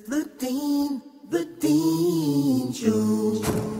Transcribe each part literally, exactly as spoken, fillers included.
the Deen, the Deen Show.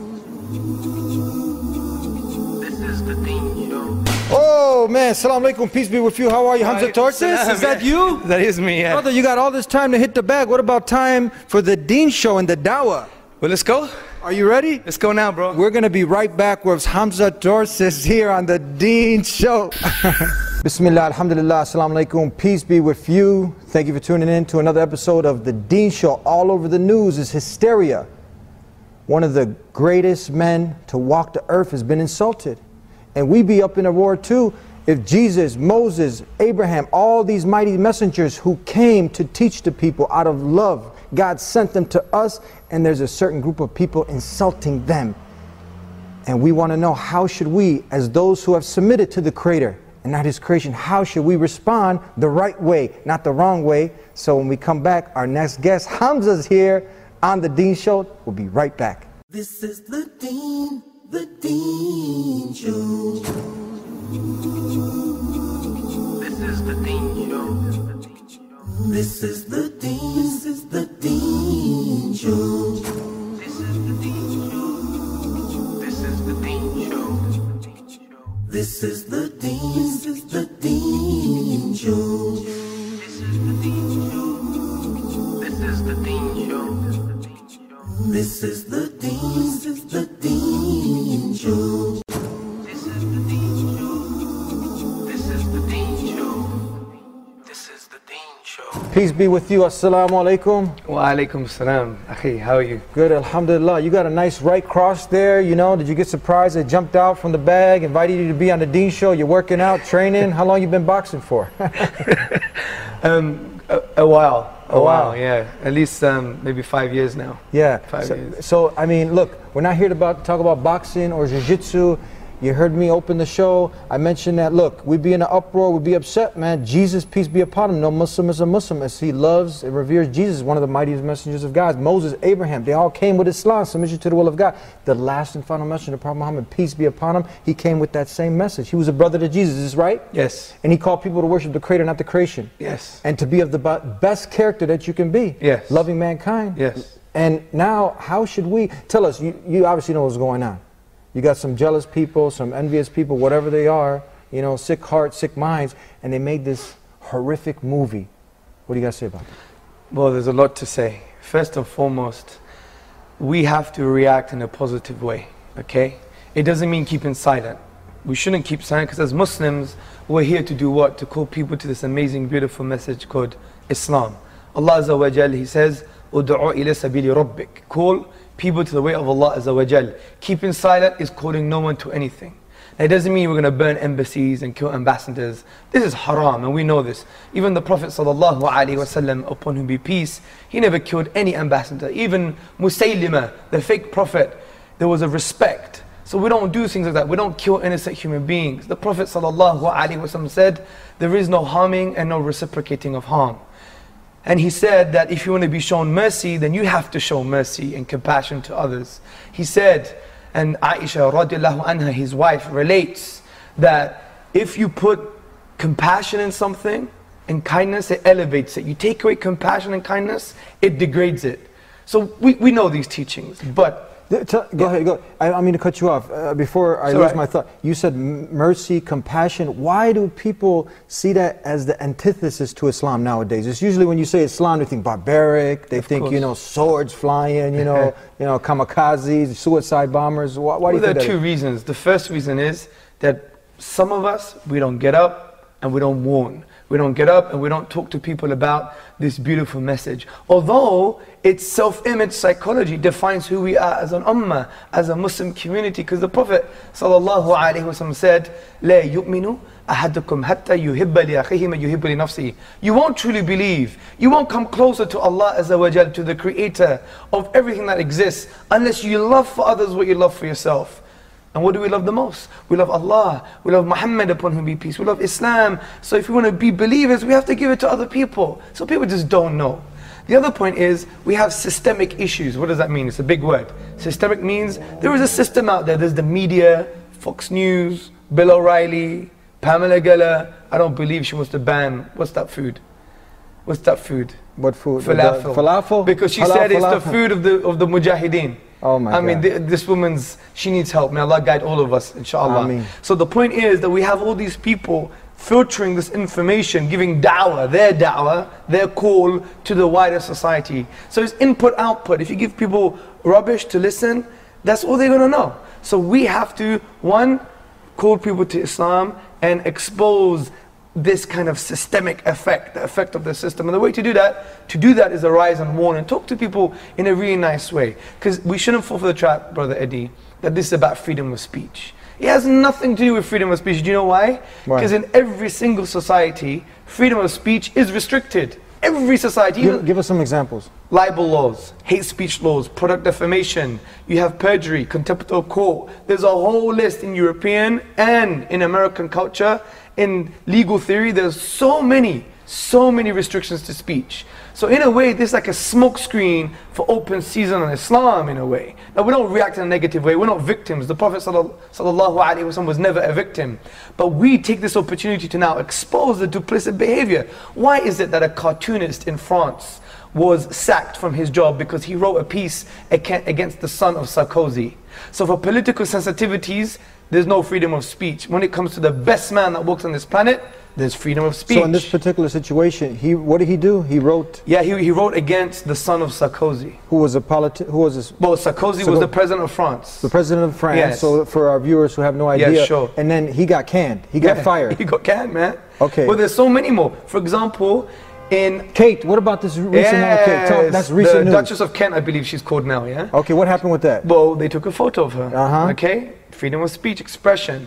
This is the Deen Show. Oh man, Assalamu alaikum, peace be with you. How are you, Hamza Tarsis? Is that you? That is me, yeah. Brother, you got all this time to hit the bag. What about time for the Deen Show and the Dawah? Well, let's go. Are you ready? Let's go now, bro. We're going to be right back with Hamza Tarsis here on the Deen Show. Bismillah, alhamdulillah, assalamu alaikum, peace be with you. Thank you for tuning in to another episode of the Deen Show. All over the news is hysteria. One of the greatest men to walk the earth has been insulted. And we be up in a roar too if Jesus, Moses, Abraham, all these mighty messengers who came to teach the people out of love, God sent them to us, and there's a certain group of people insulting them. And we want to know, how should we, as those who have submitted to the Creator and not His creation, how should we respond the right way, not the wrong way? So when we come back, our next guest, Hamza's here on the Deen Show. We'll be right back. This is the Deen, the Deen Show. This is the Deen Show. This is the Deen, this is the Deen Show. This is the Deen Show. This is the Deen Show. This is the Deen, this is the Deen Show. This is the Deen Show. This is the Deen Show. This is the Deen, this is the Deen Show. This is the Deen Show. This is the Deen Show. This is the Deen Show. Peace be with you. Assalamu alaikum. Wa alaikum salam. Akhi, how are you? Good, alhamdulillah. You got a nice right cross there, you know. Did you get surprised? They jumped out from the bag, invited you to be on the Deen Show. You're working out, training. How long you been boxing for? um, a, a while. A, a while, while, yeah. At least um, maybe five years now. Yeah. Five so, years. So, I mean, look, we're not here to about, talk about boxing or jiu-jitsu. You heard me open the show. I mentioned that, look, we'd be in an uproar, we'd be upset, man. Jesus, peace be upon him. No Muslim is a Muslim, as he loves and reveres Jesus, one of the mightiest messengers of God. Moses, Abraham, they all came with Islam, submission to the will of God. The last and final messenger, Prophet Muhammad, peace be upon him, he came with that same message. He was a brother to Jesus, is this right? Yes. And he called people to worship the Creator, not the creation. Yes. And to be of the best character that you can be. Yes. Loving mankind. Yes. And now, how should we, tell us, you, you obviously know what's going on. You got some jealous people, some envious people, whatever they are, you know, sick hearts, sick minds, and they made this horrific movie. What do you guys say about that? Well, there's a lot to say. First and foremost, we have to react in a positive way, okay? It doesn't mean keeping silent. We shouldn't keep silent, because as Muslims, we're here to do what? To call people to this amazing, beautiful message called Islam. Allah Azza wa Jal, He says, "Ud'u ila sabili rabbik." Call people to the way of Allah Azza wa Jal. Keeping silent is calling no one to anything. That doesn't mean we're going to burn embassies and kill ambassadors. This is haram, and we know this. Even the Prophet Sallallahu Alaihi Wasallam, upon whom be peace, he never killed any ambassador. Even Musaylima, the fake prophet, there was a respect. So we don't do things like that. We don't kill innocent human beings. The Prophet Sallallahu Alaihi Wasallam said, there is no harming and no reciprocating of harm. And he said that if you want to be shown mercy, then you have to show mercy and compassion to others. He said, and Aisha radiallahu anha, his wife, relates that if you put compassion in something and kindness, it elevates it. You take away compassion and kindness, it degrades it. So we, we know these teachings, but Go yeah. ahead, go. I don't mean to cut you off. Uh, before I it's lose right. my thought, you said mercy, compassion. Why do people see that as the antithesis to Islam nowadays? It's usually when you say Islam, they think barbaric. They of think, course. you know, swords flying, you know, you know, kamikazes, suicide bombers. Why, why well, do you there think are two that reasons. The first reason is that some of us, we don't get up and we don't warn. We don't get up and we don't talk to people about this beautiful message. Although it's self-image psychology defines who we are as an ummah, as a Muslim community. Because the Prophet sallallahu alaihi wasallam said, "La yu'minu ahadukum hatta yuhibba li akhihi ma yuhibbu li nafsihi." You won't truly believe. You won't come closer to Allah Azza wa Jal, to the Creator of everything that exists, unless you love for others what you love for yourself. And what do we love the most? We love Allah, we love Muhammad, upon whom be peace, we love Islam. So if we want to be believers, we have to give it to other people. So people just don't know. The other point is, we have systemic issues. What does that mean? It's a big word. Systemic means there is a system out there. There's the media, Fox News, Bill O'Reilly, Pamela Geller. I don't believe she wants to ban, what's that food? What's that food? What food? Falafel. The falafel? Because she Halal said it's the falafel. food of the of the mujahideen. Oh my I God. mean, th this woman's, she needs help. May Allah guide all of us, inshallah. Ameen. So the point is that we have all these people filtering this information, giving da'wah, their da'wah, their call to the wider society. So it's input, output. If you give people rubbish to listen, that's all they're going to know. So we have to, one, call people to Islam and expose this kind of systemic effect, the effect of the system. And the way to do that, to do that is arise and warn and talk to people in a really nice way. Because we shouldn't fall for the trap, Brother Eddie, that this is about freedom of speech. It has nothing to do with freedom of speech. Do you know why? Because in every single society, freedom of speech is restricted. Every society. Give, give us some examples. Libel laws, hate speech laws, product defamation, you have perjury, contempt of court. There's a whole list in European and in American culture. In legal theory, there's so many, so many restrictions to speech. So in a way, this is like a smoke screen for open season on Islam in a way. Now we don't react in a negative way, we're not victims. The Prophet sallallahu alaihi wasallam was never a victim. But we take this opportunity to now expose the duplicit behavior. Why is it that a cartoonist in France was sacked from his job because he wrote a piece against the son of Sarkozy? So for political sensitivities, there's no freedom of speech. When it comes to the best man that walks on this planet, there's freedom of speech. So in this particular situation, he what did he do? He wrote. Yeah, he, he wrote against the son of Sarkozy. Who was a politi- Who was this? Well, Sarkozy So was the- the president of France. The president of France. Yes. So for our viewers who have no idea. Yeah, sure. And then he got canned. He got Yeah, fired. He got canned, man. Okay. Well, there's so many more. For example, in Kate, what about this recent one with Kate? Tell- yes, That's recent the news. Duchess of Kent, I believe she's called now, yeah? Okay, what happened with that? Well, they took a photo of her. Uh-huh. Okay? Freedom of speech, expression.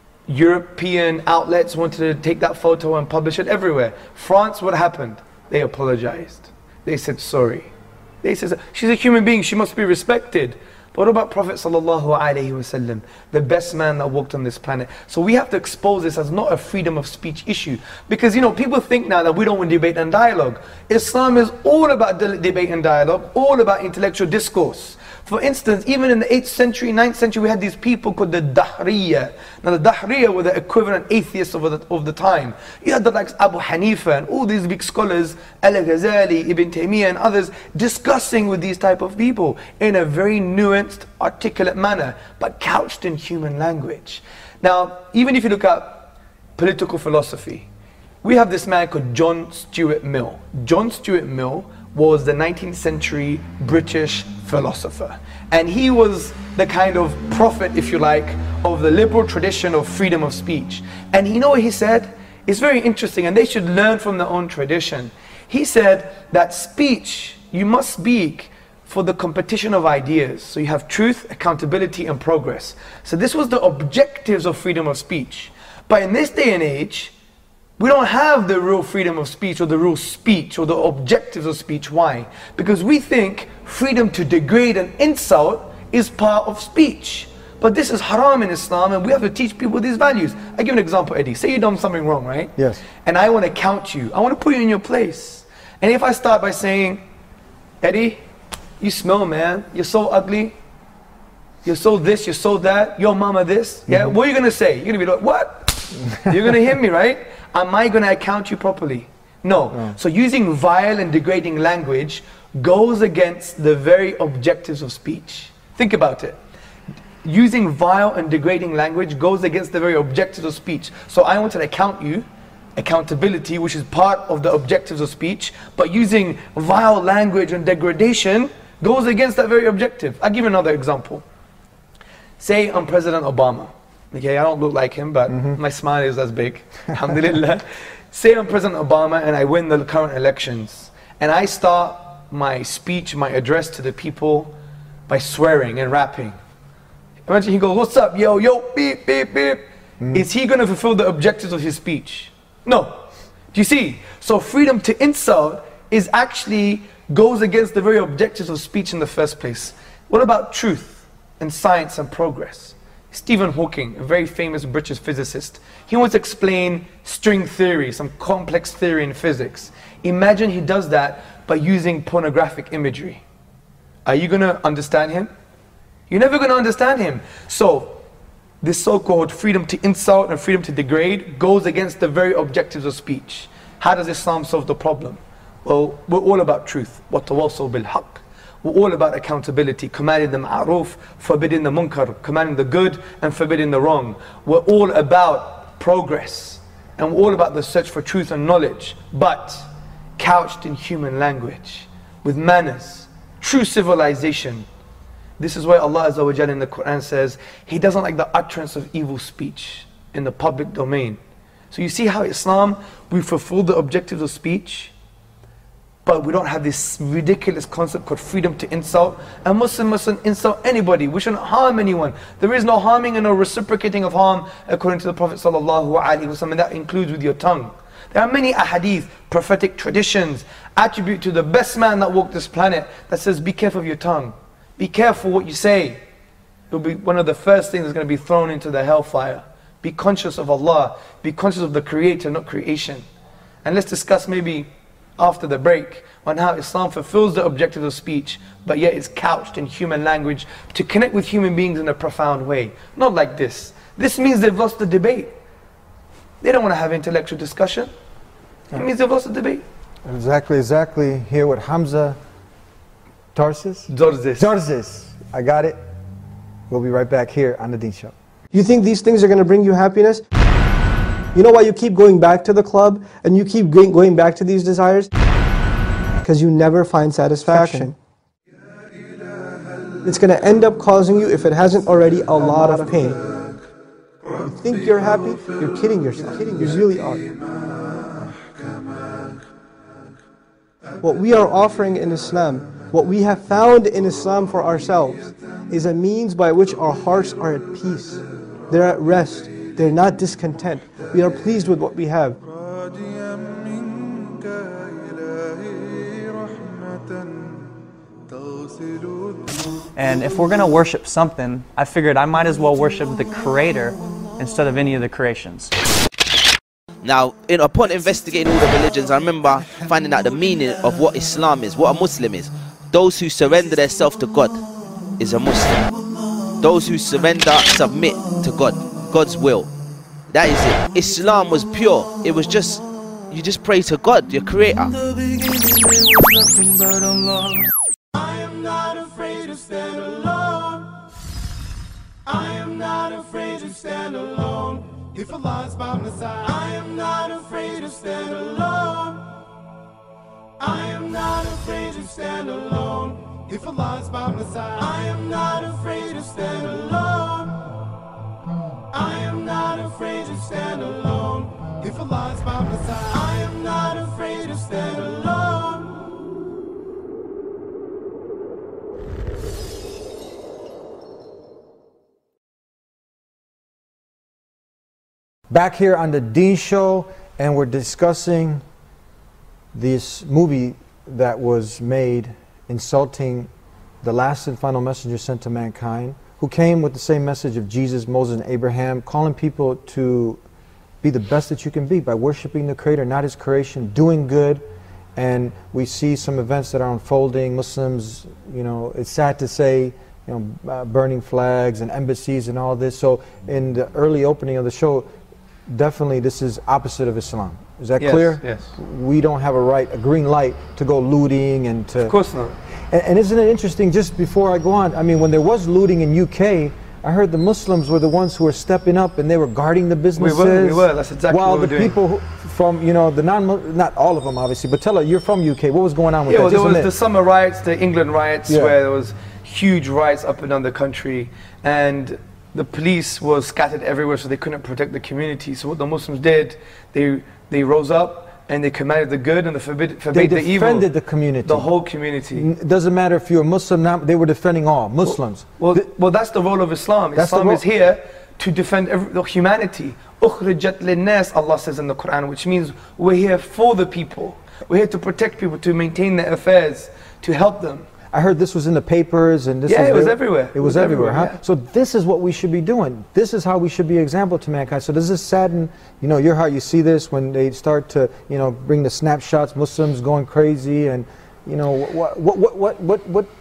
European outlets wanted to take that photo and publish it everywhere. France, what happened? They apologized. They said sorry. They said, she's a human being, she must be respected. But what about Prophet sallallahu alaihi wasallam, the best man that walked on this planet? So we have to expose this as not a freedom of speech issue. Because, you know, people think now that we don't want debate and dialogue. Islam is all about de- debate and dialogue, all about intellectual discourse. For instance, even in the eighth century, ninth century, we had these people called the Dahriya. Now the Dahriya were the equivalent atheists of the, of the time. You had the likes Abu Hanifa and all these big scholars, Al-Ghazali, Ibn Taymiyyah and others, discussing with these type of people in a very nuanced, articulate manner, but couched in human language. Now, even if you look at political philosophy, we have this man called John Stuart Mill. John Stuart Mill was the nineteenth century British philosopher. And he was the kind of prophet, if you like, of the liberal tradition of freedom of speech. And you know what he said? It's very interesting, and they should learn from their own tradition. He said that speech, you must speak for the competition of ideas. So you have truth, accountability, and progress. So this was the objectives of freedom of speech. But in this day and age, we don't have the real freedom of speech or the real speech or the objectives of speech. Why? Because we think freedom to degrade and insult is part of speech. But this is haram in Islam, and we have to teach people these values. I give you an example, Eddie. Say you've done something wrong, right? Yes. And I want to count you. I want to put you in your place. And if I start by saying, Eddie, you smell, man. You're so ugly. You're so this, you're so that. Your mama this. Yeah. Mm-hmm. What are you going to say? You're going to be like, what? You're going to hit me, right? Am I going to account you properly? No. No. So using vile and degrading language goes against the very objectives of speech. Think about it. Using vile and degrading language goes against the very objectives of speech. So I wanted to account you, accountability, which is part of the objectives of speech, but using vile language and degradation goes against that very objective. I'll give you another example. Say I'm President Obama. Okay, I don't look like him, but mm-hmm. my smile is as big. Alhamdulillah. Say I'm President Obama and I win the current elections. And I start my speech, my address to the people by swearing and rapping. Imagine he goes, what's up, yo, yo, beep, beep, beep. Mm-hmm. Is he going to fulfill the objectives of his speech? No. Do you see? So freedom to insult is actually goes against the very objectives of speech in the first place. What about truth and science and progress? Stephen Hawking, a very famous British physicist, he wants to explain string theory, some complex theory in physics. Imagine he does that by using pornographic imagery. Are you going to understand him? You're never going to understand him. So, this so-called freedom to insult and freedom to degrade goes against the very objectives of speech. How does Islam solve the problem? Well, we're all about truth. وَتَوَصَّوْا بِالْحَقِّ. We're all about accountability, commanding the ma'ruf, forbidding the munkar, commanding the good and forbidding the wrong. We're all about progress, and we're all about the search for truth and knowledge, but couched in human language, with manners, true civilization. This is why Allah Azza wa Jalla in the Quran says, He doesn't like the utterance of evil speech in the public domain. So you see how Islam, we fulfill the objectives of speech, but we don't have this ridiculous concept called freedom to insult. A Muslim mustn't insult anybody. We shouldn't harm anyone. There is no harming and no reciprocating of harm according to the Prophet sallallahu alaihi wasallam, and that includes with your tongue. There are many ahadith, prophetic traditions, attribute to the best man that walked this planet that says, be careful of your tongue. Be careful what you say. It will be one of the first things that's going to be thrown into the hellfire. Be conscious of Allah. Be conscious of the Creator, not creation. And let's discuss maybe after the break on how Islam fulfills the objective of speech, but yet is couched in human language to connect with human beings in a profound way. Not like this. This means they've lost the debate. They don't want to have intellectual discussion. It means they've lost the debate. Exactly, exactly. Here with Hamza Tarsis? Dorsis. Dorsis. I got it. We'll be right back here on The Deen Show. You think these things are going to bring you happiness? You know why you keep going back to the club and you keep going back to these desires? Because you never find satisfaction. It's going to end up causing you, if it hasn't already, a lot of pain. You think you're happy, you're kidding yourself. You really are. What we are offering in Islam, what we have found in Islam for ourselves, is a means by which our hearts are at peace. They're at rest. They're not discontent. We are pleased with what we have. And if we're going to worship something, I figured I might as well worship the Creator instead of any of the creations. Now, in, upon investigating all the religions, I remember finding out the meaning of what Islam is, what a Muslim is. Those who surrender themselves to God is a Muslim. Those who surrender, submit to God, God's will. That is it. Islam was pure. It was just, you just pray to God, your Creator. I am not afraid to stand alone. I am not afraid to stand alone. If Allah is by my side, I am not afraid to stand alone. I am not afraid to stand alone. If Allah is by my side, I am not afraid to stand alone. I am not afraid to stand alone. If Allah is by my side, I am not afraid to stand alone. Back here on The Deen Show, and we're discussing this movie that was made insulting the last and final messenger sent to mankind, who came with the same message of Jesus, Moses, and Abraham, calling people to be the best that you can be by worshiping the Creator, not His creation, doing good. And we see some events that are unfolding. Muslims, you know, it's sad to say, you know, uh, burning flags and embassies and all this. So in the early opening of the show, definitely this is opposite of Islam. Is that Yes, clear? yes. We don't have a right, a green light to go looting and to... Of course not. And, and isn't it interesting, just before I go on, I mean, when there was looting in U K, I heard the Muslims were the ones who were stepping up and they were guarding the businesses. We were, we were. That's exactly while what we're the doing. people who, from, you know, the non, not all of them obviously, but tell her, you're from U K, what was going on with Yeah, that? well, there Just a was minute. the summer riots, the England riots, Yeah. where there was huge riots up and down the country, and the police was scattered everywhere, so they couldn't protect the community. So what the Muslims did, they they rose up and they commanded the good and they forbid, They forbade the evil. defended the community. The whole community. It doesn't matter if you're a Muslim, not, they were defending all Muslims. Well, well, that's the role of Islam. That's the Islam role- is here to defend every, the humanity. أُخْرِجَتْ لِلنَّاسِ, Allah says in the Quran, which means we're here for the people. We're here to protect people, to maintain their affairs, to help them. I heard this was in the papers and this Yeah, was it was there- everywhere. It was everywhere, huh? yeah. So this is what we should be doing. This is how we should be an example to mankind. So does this sadden, you know, your heart? You see this when they start to, you know, bring the snapshots, Muslims going crazy, and, you know, what, what, what, what, what, what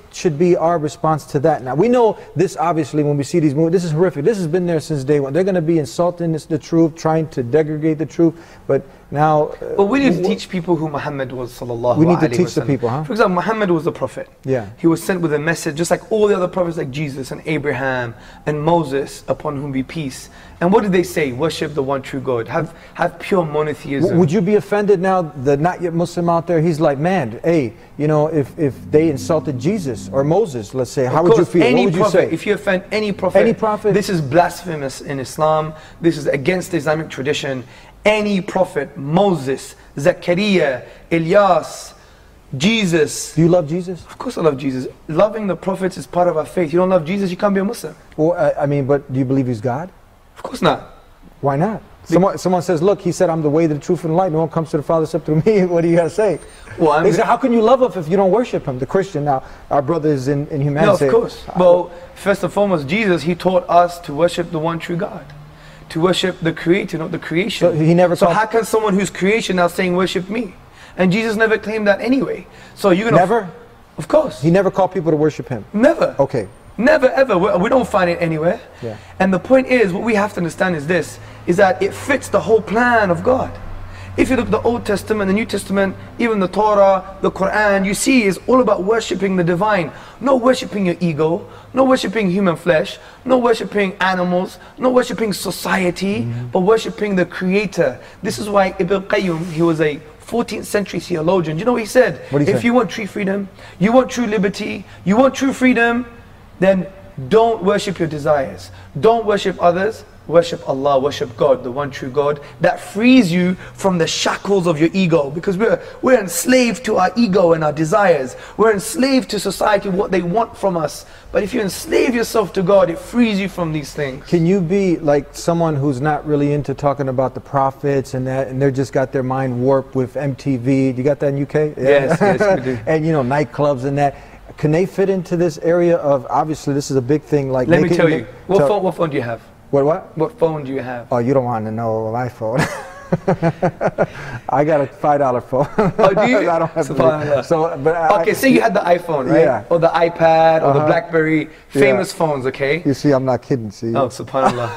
should be our response to that? Now, we know this, obviously, when we see these movies, this is horrific. This has been there since day one. They're going to be insulting this, the truth, trying to degrade the truth, but now... Uh, but we need to teach people who Muhammad was, sallallahu We need to alayhi teach wasallam. the people, huh? For example, Muhammad was a prophet. Yeah. He was sent with a message, just like all the other prophets like Jesus and Abraham and Moses, upon whom be peace. And what did they say? Worship the one true God. Have, have pure monotheism. W- would you be offended now, the not yet Muslim out there, he's like, man, hey, you know, if, if they insulted Jesus or Moses, let's say, how Of would you course, feel? Any What would you prophet, say? if you offend any prophet, Any prophet? this is blasphemous in Islam. This is against the Islamic tradition. Any prophet, Moses, Zachariah, Ilyas, Jesus. Do you love Jesus? Of course I love Jesus. Loving the prophets is part of our faith. You don't love Jesus, you can't be a Muslim. Or, uh, I mean, but do you believe he's God? Of course not. Why not? Someone, someone says, look, he said, I'm the way, the truth, and the light. No one comes to the Father except through me. What do you got to say? Well, I'm they say, how can you love him if you don't worship him? The Christian, now, our brothers in, in humanity. No, of say, course. Well, first and foremost, Jesus, he taught us to worship the one true God. To worship the creator, not the creation. So he never So called- how can someone who's creation now saying worship me? And Jesus never claimed that anyway. So you're gonna Never? Of course. He never called people to worship him. Never. Okay. Never ever. We, we don't find it anywhere. Yeah. And the point is, what we have to understand is this, is that it fits the whole plan of God. If you look at the Old Testament, the New Testament, even the Torah, the Quran, you see it's all about worshipping the divine. Not worshipping your ego, not worshipping human flesh, not worshipping animals, not worshipping society, mm-hmm. but worshipping the Creator. This is why Ibn Qayyim, he was a fourteenth century theologian. You know what he said? What did he if say? you want true freedom, you want true liberty, you want true freedom, then don't worship your desires. Don't worship others. Worship Allah, worship God, the one true God. That frees you from the shackles of your ego. Because we're, we're enslaved to our ego and our desires. We're enslaved to society, what they want from us. But if you enslave yourself to God, it frees you from these things. Can you be like someone who's not really into talking about the prophets and that, and they're just got their mind warped with M T V? You got that in U K? Yes, yes, we do. And you know, nightclubs and that. Can they fit into this area of, obviously this is a big thing, like Let me making- tell you, what tell- phone, what phone do you have? What, what? What phone do you have? Oh, you don't want to know my phone. I got a five dollar phone. Oh, do you? I don't have Subhanallah. to. So, but I, Okay, say you had the iPhone, right? Yeah. Or the iPad, or the Uh-huh. BlackBerry, famous phones, okay? You see, I'm not kidding. See. Oh, subhanallah.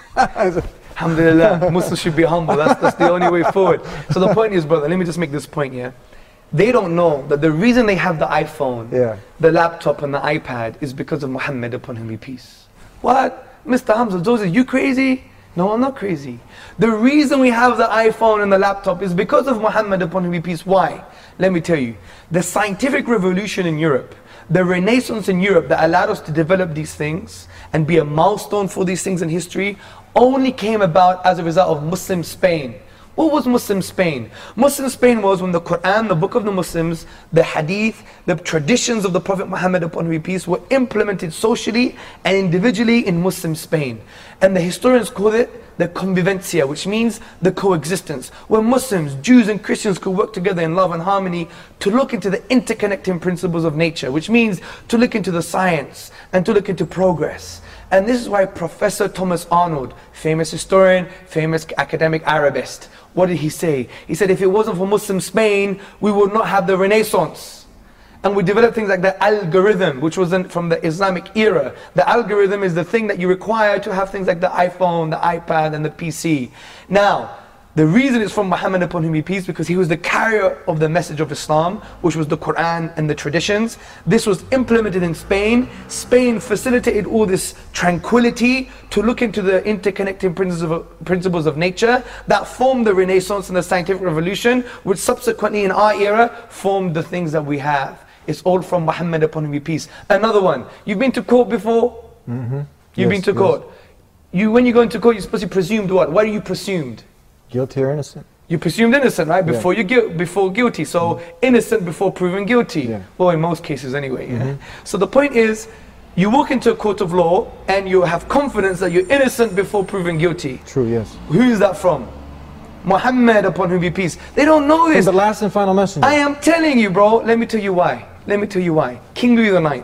Alhamdulillah, Muslims should be humble. That's, that's the only way forward. So the point is, brother, let me just make this point here. They don't know that the reason they have the iPhone, Yeah. the laptop and the iPad is because of Muhammad, upon him be peace. What? Mister Hamza, Joseph, you crazy? No, I'm not crazy. The reason we have the iPhone and the laptop is because of Muhammad, upon him be peace. Why? Let me tell you. The scientific revolution in Europe, the Renaissance in Europe that allowed us to develop these things and be a milestone for these things in history only came about as a result of Muslim Spain. What was Muslim Spain? Muslim Spain was when the Quran, the book of the Muslims, the Hadith, the traditions of the Prophet Muhammad, upon whom be peace, were implemented socially and individually in Muslim Spain. And the historians call it the convivencia, which means the coexistence, where Muslims, Jews and Christians could work together in love and harmony to look into the interconnecting principles of nature, which means to look into the science and to look into progress. And this is why Professor Thomas Arnold, famous historian, famous academic Arabist, what did he say? He said, if it wasn't for Muslim Spain, we would not have the Renaissance. And we developed things like the algorithm, which was in, from the Islamic era. The algorithm is the thing that you require to have things like the iPhone, the iPad, and the P C. Now, the reason it's from Muhammad, upon whom be peace, because he was the carrier of the message of Islam, which was the Quran and the traditions. This was implemented in Spain. Spain facilitated all this tranquility to look into the interconnecting principles of, principles of nature that formed the Renaissance and the scientific revolution, which subsequently in our era formed the things that we have. It's all from Muhammad, upon whom be peace. Another one. You've been to court before? Mm-hmm. You've Yes, been to yes. court. You, when you go into court, you're supposed to be presumed what? What are you presumed? Guilty or innocent? You're presumed innocent, right? Yeah. Before you guil- before guilty. So mm. innocent before proven guilty. Yeah. Well, in most cases anyway. Yeah? Mm-hmm. So the point is, you walk into a court of law and you have confidence that you're innocent before proven guilty. True, yes. Who is that from? Muhammad, upon whom be peace. They don't know From this. the last and final messenger. I am telling you, bro. Let me tell you why. Let me tell you why. King Louis the Ninth.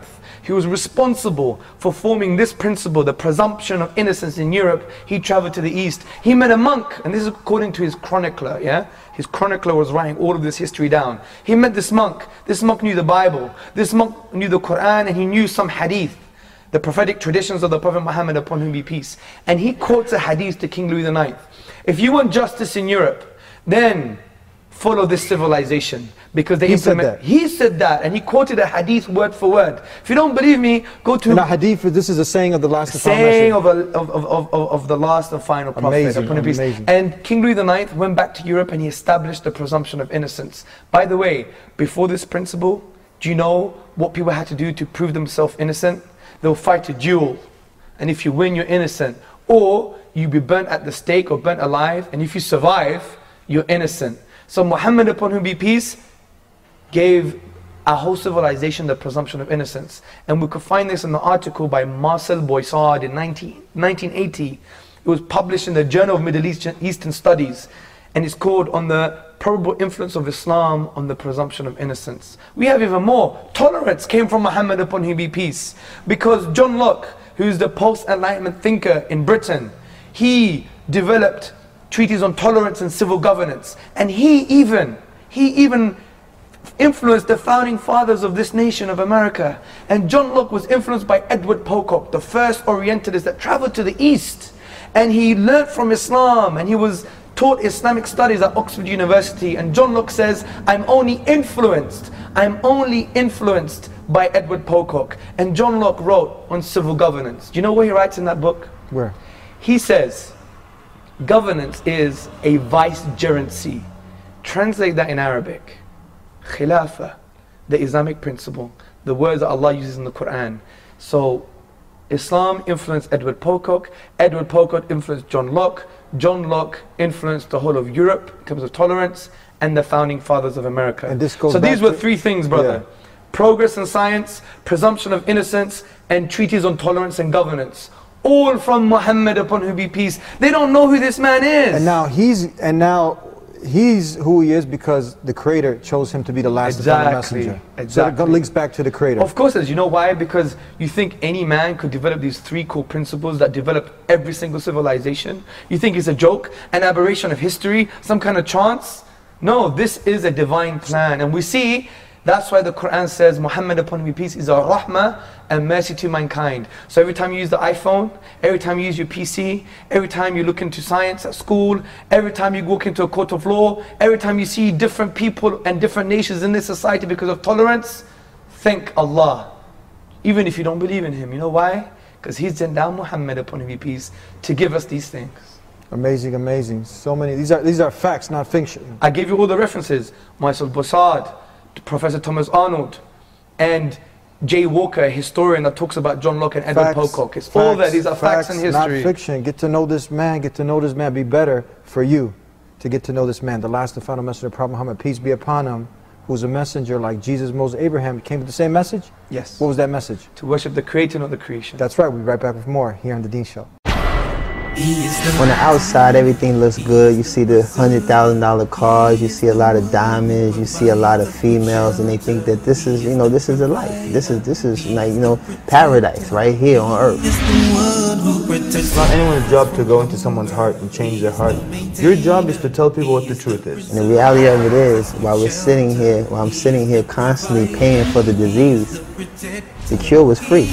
he was responsible for forming this principle, the presumption of innocence in Europe. He traveled to the East. He met a monk, and this is according to his chronicler, yeah? His chronicler was writing all of this history down. He met this monk. This monk knew the Bible. This monk knew the Quran, and he knew some hadith, the prophetic traditions of the Prophet Muhammad, upon whom be peace. And he quotes a hadith to King Louis the ninth. If you want justice in Europe, then follow this civilization, because they he implement. Said that. He said that, and he quoted a hadith word for word. If you don't believe me, go to. In a hadith, this is a saying of the last saying of, a, of, of, of, of the last and final prophet. Amazing, upon peace. amazing. And King Louis the ninth went back to Europe and he established the presumption of innocence. By the way, before this principle, do you know what people had to do to prove themselves innocent? They'll fight a duel, and if you win, you're innocent, or you be burnt at the stake or burnt alive, and if you survive, you're innocent. So Muhammad, upon whom be peace, gave our whole civilization the presumption of innocence. And we could find this in the article by Marcel Boissard in nineteen eighty. It was published in the Journal of Middle Eastern, Eastern Studies, and it's called On the Probable Influence of Islam on the Presumption of Innocence. We have even more. Tolerance came from Muhammad, upon whom be peace, because John Locke, who's the post-Enlightenment thinker in Britain, he developed treaties on tolerance and civil governance, and he even he even influenced the founding fathers of this nation of America. And John Locke was influenced by Edward Pocock, the first Orientalist that traveled to the East, and he learnt from Islam, and he was taught Islamic studies at Oxford University. And John Locke says, I'm only influenced I'm only influenced by Edward Pocock. And John Locke wrote on civil governance. Do you know what he writes in that book? Where? He says, governance is a vicegerency. Translate that in Arabic. Khilafah, the Islamic principle, the words that Allah uses in the Quran. So Islam influenced Edward Pocock, Edward Pocock influenced John Locke, John Locke influenced the whole of Europe in terms of tolerance, and the founding fathers of America. And this goes so these back were to- three things, brother. Yeah. Progress in science, presumption of innocence, and treaties on tolerance and governance. All from Muhammad, upon whom be peace. They don't know who this man is. And now he's and now he's who he is because the Creator chose him to be the last and final Exactly, messenger. So exactly. it links back to the Creator. Of course, as you know why? Because you think any man could develop these three core principles that develop every single civilization? You think it's a joke, an aberration of history, some kind of chance? No, this is a divine plan. And we see, that's why the Quran says Muhammad, upon him be peace, is a rahmah and mercy to mankind. So every time you use the iPhone, every time you use your P C, every time you look into science at school, every time you walk into a court of law, every time you see different people and different nations in this society because of tolerance, thank Allah. Even if you don't believe in Him. You know why? Because He's sent down Muhammad, upon him be peace, to give us these things. Amazing, amazing. So many. These are these are facts, not fiction. I gave you all the references. Marcel Boissard, Professor Thomas Arnold, and Jay Walker, a historian that talks about John Locke and Edward Facts, Pocock. It's all that. These are facts, and history. Not fiction. Get to know this man. Get to know this man. Be better for you to get to know this man, the last and final messenger of Prophet Muhammad, peace be upon him, who's a messenger like Jesus, Moses, Abraham. Came with the same message. Yes. What was that message? To worship the Creator, not the creation. That's right. We'll be right back with more here on the Deen Show. On the outside, everything looks good. You see the hundred thousand dollar cars. You see a lot of diamonds. You see a lot of females, and they think that this is, you know, this is the life. This is this is like, you know, paradise right here on earth. It's not anyone's job to go into someone's heart and change their heart. Your job is to tell people what the truth is. And the reality of it is, while we're sitting here, while I'm sitting here constantly paying for the disease, the cure was free.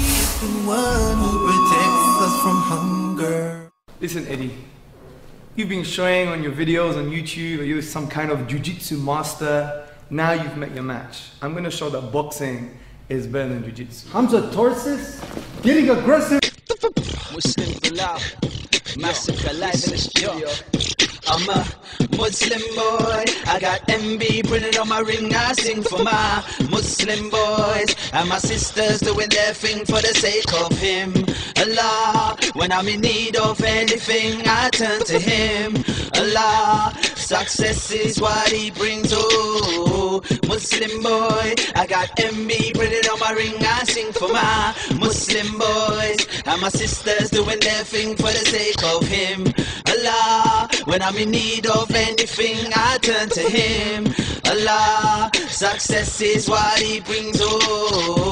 Listen, Eddie, you've been showing on your videos on YouTube that you're some kind of jiu-jitsu master. Now you've met your match. I'm going to show that boxing is better than jiu-jitsu. Hamza Torsis getting aggressive. Muslim Bilal, massacre live in the studio. I'm a Muslim boy, I got M B printed on my ring, I sing for my Muslim boys. And my sisters doing their thing for the sake of Him. Allah, when I'm in need of anything, I turn to Him. Allah, success is what He brings, oh Muslim boy, I got M B printed on my ring, I sing for my Muslim boys. And my sisters doing their thing for the sake of Him. Allah, when I'm in need of anything, I turn to Him. Allah, success is what He brings, oh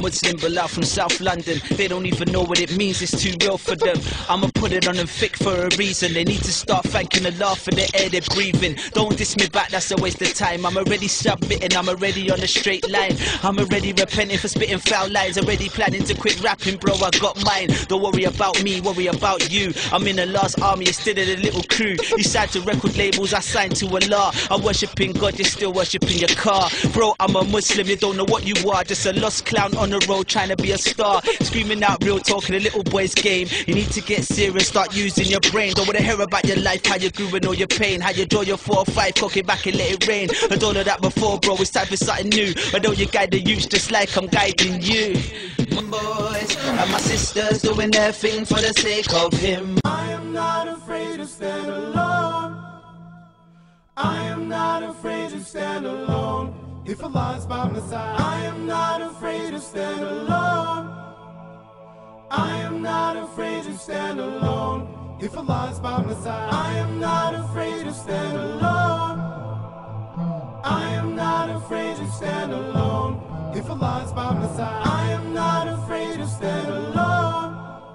Muslim, but out from South London. They don't even know what it means, it's too real for them. I'ma put it on them thick for a reason. They need to start thanking Allah for the air they're breathing. Don't diss me back, that's a waste of time. I'm already submitting, I'm already on a straight line. I'm already repenting for spitting foul lines. Already planning to quit rapping, bro, I got mine. Don't worry about me, worry about you. I'm in the last army, instead of the little crew. You signed to record labels, I signed to Allah. I'm worshipping God, you're still worshipping your car. Bro, I'm a Muslim, you don't know what you are. Just a lost clown on the road trying to be a star. Screaming out real talk in a little boy's game. You need to get serious, start using your brain. Don't wanna hear about your life, how you grew and all your pain. How you draw your four or five, cock it back and let it rain. I don't know that before, bro, it's time for something new. I know you guide the youth just like I'm guiding you. My boys and my sisters doing their thing for the sake of him. I am not afraid to stand alone. I am not afraid to stand alone. If Allah's by my side, I am not afraid to stand alone. I am not afraid to stand alone. If Allah's by my side, I am not afraid to stand alone. I am not afraid to stand alone. If Allah's by my side, I am not afraid to stand alone.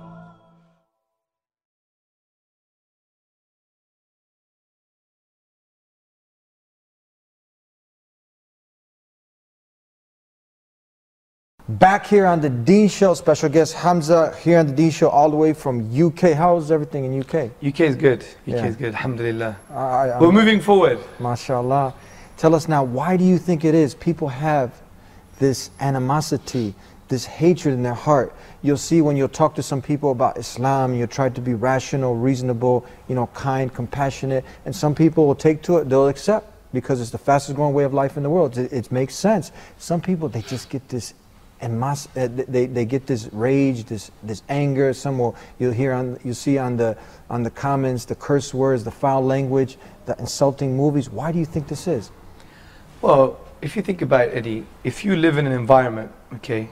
Back here on the Deen Show, special guest Hamza here on the Deen Show all the way from U K. How's everything in U K? U K is good. U K Yeah. is good, alhamdulillah. I, I, We're moving forward. MashaAllah. Tell us now, why do you think it is people have this animosity, this hatred in their heart? You'll see when you'll talk to some people about Islam, you'll try to be rational, reasonable, you know, kind, compassionate, and some people will take to it, they'll accept because it's the fastest growing way of life in the world. It, it makes sense. Some people, they just get this and mass, uh, they, they get this rage, this this anger. Some will, you'll hear on, you see on the on the comments, the curse words, the foul language, the insulting movies. Why do you think this is? Well, if you think about it, Eddie, if you live in an environment, okay,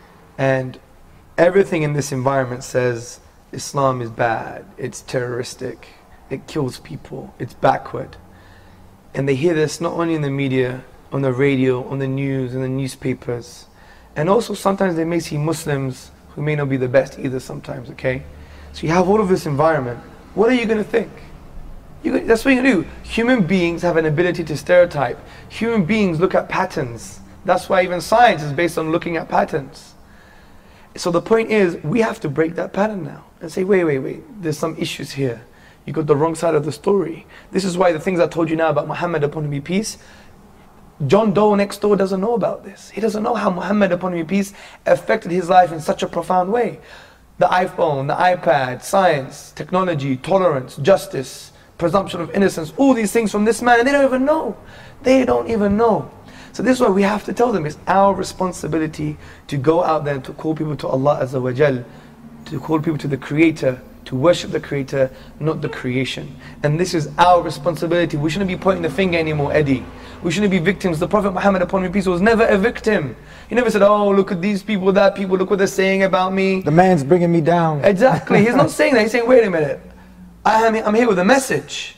and everything in this environment says Islam is bad, it's terroristic, it kills people, it's backward, and they hear this not only in the media, on the radio, on the news, in the newspapers, and also sometimes they may see Muslims who may not be the best either sometimes, okay? So you have all of this environment. What are you going to think? You, that's what you do. Human beings have an ability to stereotype. Human beings look at patterns. That's why even science is based on looking at patterns. So the point is, we have to break that pattern now and say, wait, wait, wait, there's some issues here. You got the wrong side of the story. This is why the things I told you now about Muhammad, upon him be peace, John Doe next door doesn't know about this. He doesn't know how Muhammad, upon him be peace, affected his life in such a profound way. The iPhone, the iPad, science, technology, tolerance, justice, presumption of innocence, all these things from this man, and they don't even know. They don't even know. So this is why we have to tell them, it's our responsibility to go out there and to call people to Allah Azza wa Jal, to call people to the Creator, to worship the Creator, not the creation. And this is our responsibility. We shouldn't be pointing the finger anymore, Eddie. We shouldn't be victims. The Prophet Muhammad, upon him be peace, was never a victim. He never said, oh, look at these people, that people, look what they're saying about me. The man's bringing me down. Exactly. He's not saying that. He's saying, wait a minute. I am, I'm here with a message.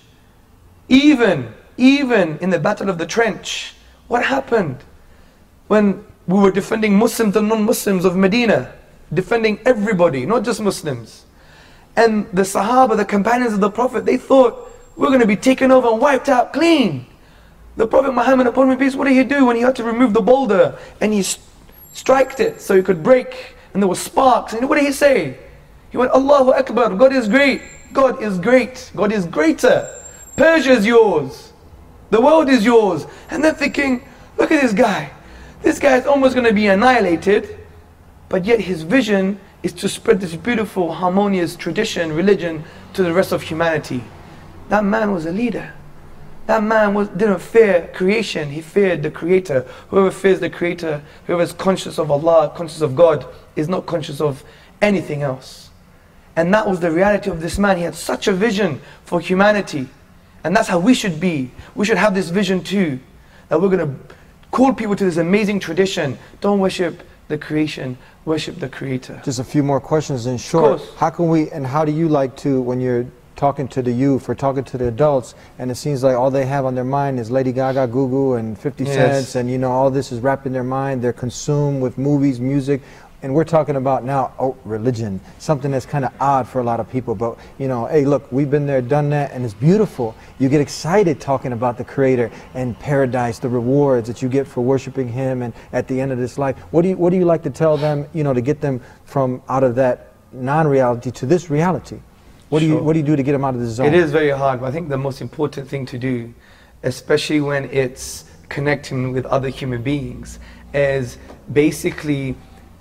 Even, even in the Battle of the Trench, what happened when we were defending Muslims and non-Muslims of Medina, defending everybody, not just Muslims. And the Sahaba, the companions of the Prophet, they thought, we're going to be taken over and wiped out clean. The Prophet Muhammad, upon him be peace, what did he do when he had to remove the boulder and he st striked it so it could break and there were sparks? And what did he say? He went, Allahu Akbar, God is great, God is great, God is greater. Persia is yours, the world is yours. And they're thinking, look at this guy. This guy is almost going to be annihilated, but yet his vision is to spread this beautiful, harmonious tradition, religion to the rest of humanity. That man was a leader. That man was, didn't fear creation, he feared the Creator. Whoever fears the Creator, whoever is conscious of Allah, conscious of God, is not conscious of anything else. And that was the reality of this man. He had such a vision for humanity. And that's how we should be. We should have this vision too. That we're going to call people to this amazing tradition. Don't worship the creation, worship the Creator. Just a few more questions in short. How can we, and how do you like to, when you're talking to the youth or talking to the adults, and it seems like all they have on their mind is Lady Gaga, Gugu, and fifty Yes. cents, and you know, all this is wrapped in their mind. They're consumed with movies, music. And we're talking about now, oh, religion, something that's kind of odd for a lot of people. But, you know, hey, look, we've been there, done that, and it's beautiful. You get excited talking about the Creator and paradise, the rewards that you get for worshiping Him and at the end of this life. What do you, what do you like to tell them, you know, to get them from out of that non-reality to this reality? What do you, Sure. what do you do to get them out of this zone? It is very hard, but I think the most important thing to do, especially when it's connecting with other human beings, is basically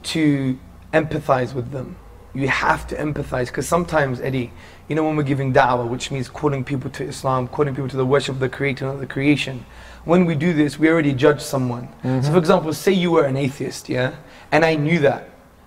to empathize with them. You have to empathize, because sometimes, Eddie, you know, when we're giving da'wah, which means calling people to Islam, calling people to the worship of the Creator and of the creation, when we do this, we already judge someone. Mhm. So for example, say you were an atheist, yeah, and I knew that,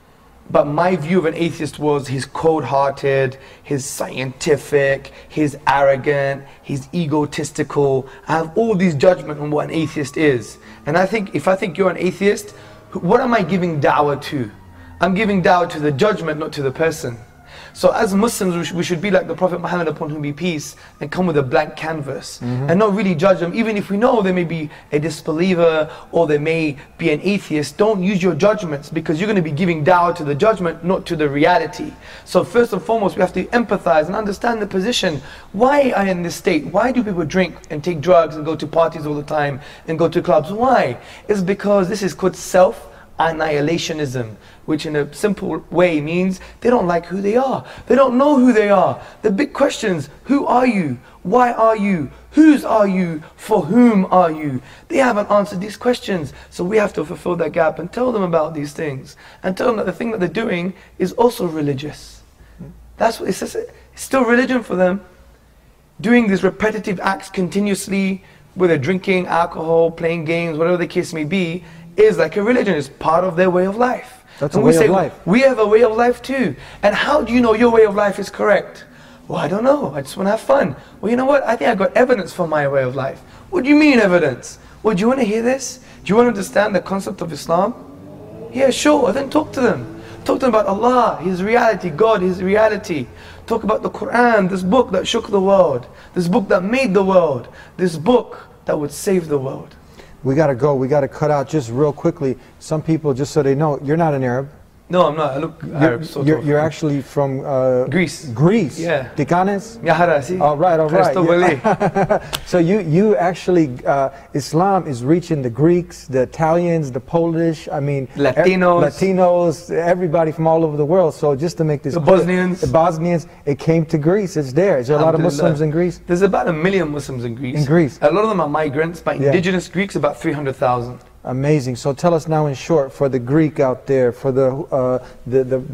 but my view of an atheist was he's cold-hearted, he's scientific, he's arrogant, he's egotistical. I have all these judgments on what an atheist is. And I think, if I think you're an atheist, what am I giving da'wah to? I'm giving da'wah to the judgment, not to the person. So as Muslims, we, sh we should be like the Prophet Muhammad, upon whom be peace, and come with a blank canvas, Mhm. and not really judge them. Even if we know they may be a disbeliever or they may be an atheist, don't use your judgments, because you're going to be giving da'wah to the judgment, not to the reality. So first and foremost, we have to empathize and understand the position. Why are you in this state? Why do people drink and take drugs and go to parties all the time and go to clubs? Why? It's because this is called self annihilationism, which in a simple way means they don't like who they are. They don't know who they are. The big questions: who are you? Why are you? Whose are you? For whom are you? They haven't answered these questions. So we have to fulfill that gap and tell them about these things, and tell them that the thing that they're doing is also religious. That's what it's, just, it's still religion for them. Doing these repetitive acts continuously, whether drinking, alcohol, playing games, whatever the case may be, is like a religion. It's part of their way of life. That's and a we way say, of life. We have a way of life too. And how do you know your way of life is correct? Well, I don't know. I just want to have fun. Well, you know what? I think I got evidence for my way of life. What do you mean evidence? Well, do you want to hear this? Do you want to understand the concept of Islam? Yeah, sure. Then talk to them. Talk to them about Allah, His reality, God, His reality. Talk about the Quran, this book that shook the world, this book that made the world, this book that would save the world. We got to go. We got to cut out just real quickly. Some people, just so they know, you're not an Arab. No, I'm not. I look You're, Arab. Sort you're, of. you're actually from uh, Greece. Greece. Yeah. Tikanes? Yahara, see? All right, all right. Christobali. Yeah. So you, you actually, uh, Islam is reaching the Greeks, the Italians, the Polish, I mean, Latinos. ev- Latinos, everybody from all over the world. So just to make this The clear, Bosnians. the Bosnians, it came to Greece. It's there. Is there a lot of Alhamdulillah. Muslims in Greece? There's about a million Muslims in Greece. In Greece. A lot of them are migrants, but Yeah. indigenous Greeks, about three hundred thousand. Amazing. So tell us now in short, for the Greek out there, for the uh, the the,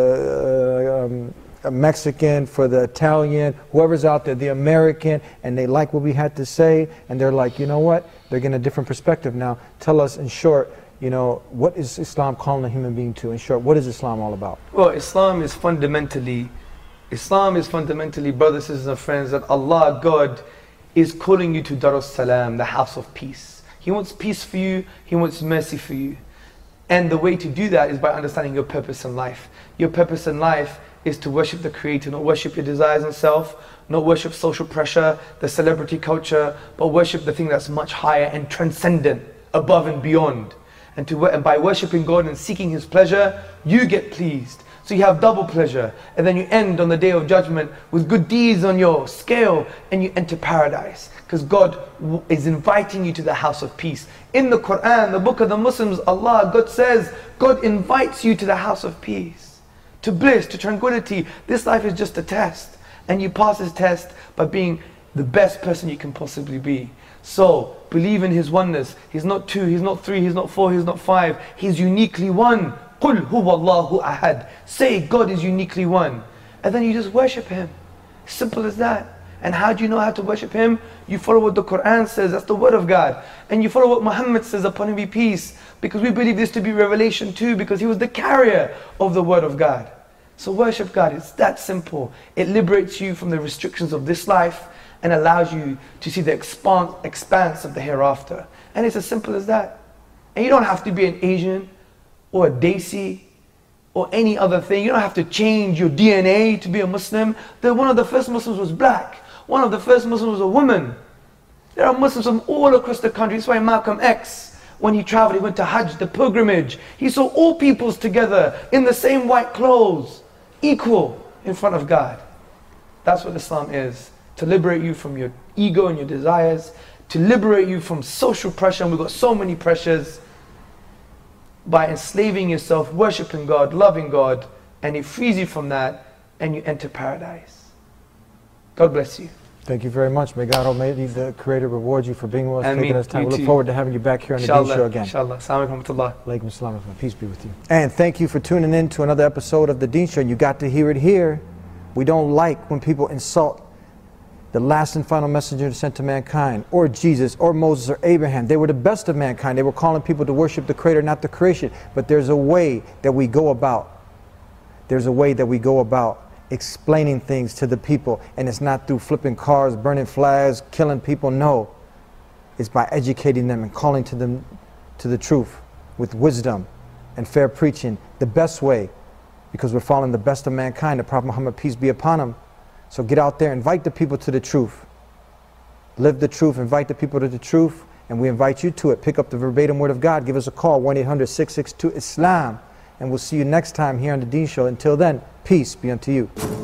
the uh, um, Mexican, for the Italian, whoever's out there, the American, and they like what we had to say, and they're like, you know what? They're getting a different perspective now. Tell us in short, you know, what is Islam calling a human being to? In short, what is Islam all about? Well, Islam is fundamentally, Islam is fundamentally, brothers, sisters, and friends, that Allah, God, is calling you to Dar as-Salam, the house of peace. He wants peace for you. He wants mercy for you. And the way to do that is by understanding your purpose in life. Your purpose in life is to worship the Creator, not worship your desires and self, not worship social pressure, the celebrity culture, but worship the thing that's much higher and transcendent, above and beyond. And, to, and by worshipping God and seeking His pleasure, you get pleased. So you have double pleasure. And then you end on the Day of Judgment with good deeds on your scale, and you enter paradise. Because God is inviting you to the house of peace. In the Quran, the book of the Muslims, Allah, God says, God invites you to the house of peace, to bliss, to tranquility. This life is just a test. And you pass this test by being the best person you can possibly be. So, believe in His oneness. He's not two, He's not three, He's not four, He's not five. He's uniquely one. قُلْ هُوَ اللَّهُ أَحَدٌ. Say, God is uniquely one. And then you just worship Him. Simple as that. And how do you know how to worship Him? You follow what the Quran says, that's the word of God. And you follow what Muhammad says, upon him be peace. Because we believe this to be revelation too, because he was the carrier of the word of God. So worship God, it's that simple. It liberates you from the restrictions of this life and allows you to see the expanse, expanse of the hereafter. And it's as simple as that. And you don't have to be an Asian or a Desi or any other thing. You don't have to change your D N A to be a Muslim. The, one of the first Muslims was black. One of the first Muslims was a woman. There are Muslims from all across the country. That's why Malcolm X, when he traveled, he went to Hajj, the pilgrimage. He saw all peoples together in the same white clothes, equal in front of God. That's what Islam is. To liberate you from your ego and your desires, to liberate you from social pressure, and we've got so many pressures, by enslaving yourself, worshipping God, loving God, and it frees you from that, and you enter paradise. God bless you. Thank you very much. May God Almighty, the Creator, reward you for being with us, And taking me, us time. you We look too. forward to having you back here on the Deen Show again. Inshallah. Assalamu alaikum wa rahmatullah. Alaikum assalam. Peace be with you. And thank you for tuning in to another episode of the Deen Show. You got to hear it here. We don't like when people insult the last and final messenger sent to mankind, or Jesus, or Moses, or Abraham. They were the best of mankind. They were calling people to worship the Creator, not the creation. But there's a way that we go about. There's a way that we go about explaining things to the people, and it's not through flipping cars, burning flags, killing people. No, it's by educating them and calling to them to the truth with wisdom and fair preaching, the best way, because we're following the best of mankind, the Prophet Muhammad, peace be upon him. So get out there, invite the people to the truth, live the truth, invite the people to the truth, and we invite you to it. Pick up the verbatim word of God. Give us a call, one eight hundred, six six two, ISLAM. And we'll see you next time here on the Deen Show. Until then, peace be unto you.